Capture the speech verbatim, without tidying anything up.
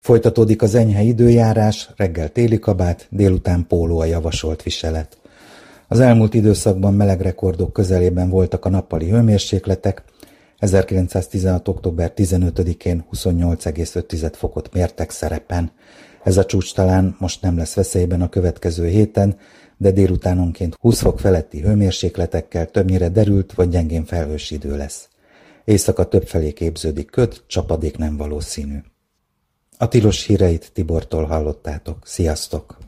Folytatódik az enyhe időjárás, reggel téli kabát, délután póló a javasolt viselet. Az elmúlt időszakban meleg rekordok közelében voltak a nappali hőmérsékletek, ezerkilencszáztizenhat. október tizenötödikén huszonnyolc egész öt fokot mértek Szerepen. Ez a csúcs talán most nem lesz veszélyben a következő héten, de délutánonként húsz fok feletti hőmérsékletekkel többnyire derült vagy gyengén felhős idő lesz. Éjszaka többfelé képződik köd, csapadék nem valószínű. A tilos híreit Tibortól hallottátok. Sziasztok!